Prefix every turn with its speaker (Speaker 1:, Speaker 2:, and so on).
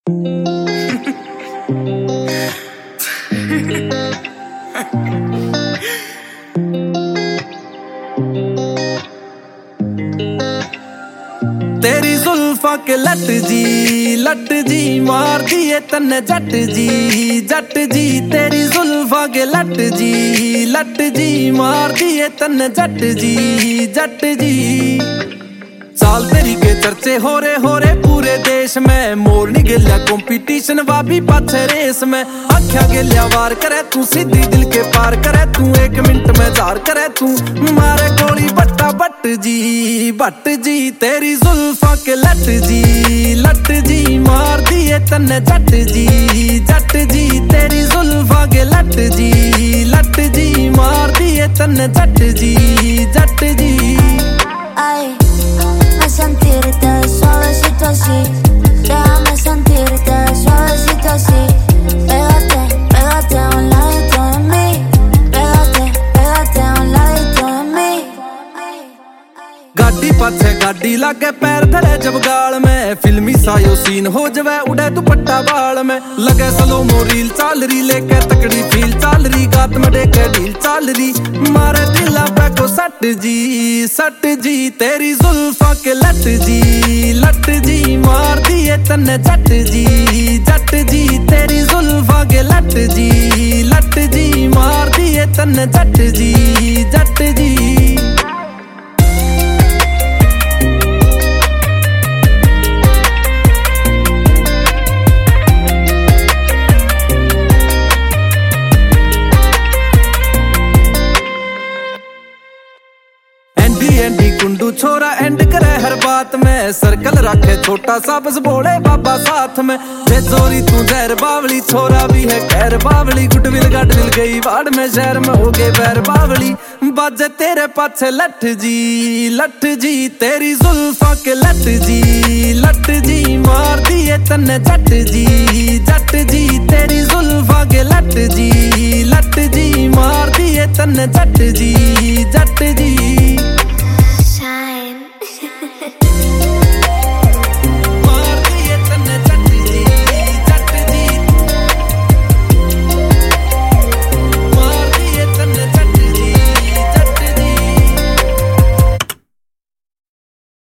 Speaker 1: तेरी जुल्फा के लट जी मार दिए तन्ने जट जी तेरी जुल्फा के लट जी मार दिए तन्ने जट जी साल तेरी के चर्चे हो रे पूरे देश में। मोर नहीं गिल्या कंपटीशन वाबी पाछे रेस में। आख्या गिल्या वार करे तू सीधी दिल के पार करे तू। 1 मिनट में जार करे तू मारे गोली बट्टा बट जी तेरी जुल्फा के लट जी मार दिए तन्ने जट जी तेरी जुल्फा के लट जी मार दिए तन्ने जट जी
Speaker 2: sentirte suavecito así, déjame sentirte suavecito así. Pégate a un ladito de mí, pégate a un ladito de mí.
Speaker 1: गाड़ी पाछे गाड़ी लागे पैर धरे जब गाल में। फिल्मी सायो सीन हो जवे उड़े दुपट्टा बाल में। लगे स्लो मो रील चाल रही लेके तकड़ी फील चाल रही। गात में देखे ढील चाल रही मारे दिला पे को सट जी तेरी जुल्फा के लट जी मार दिए तन्ने जट जी तेरी जुल्फा के लट जी मार दिए तन्ने जट जी एंडी कुंडू छोरा एंड करे हर बात में। सर्कल रखे छोटा सा बस बोले बाबा साथ में। बेजोरी तू जहर बावली छोरा भी है खैर बावली। गुडविल गडविल गई वाड़ में शहर में हो गए बैर बावली। बाजे तेरे पाछे लट जी तेरी जुल्फा के लट जी मार दिए तन्ने जट जी तेरी जुल्फा के लट जी मार दिए तन्ने जट जी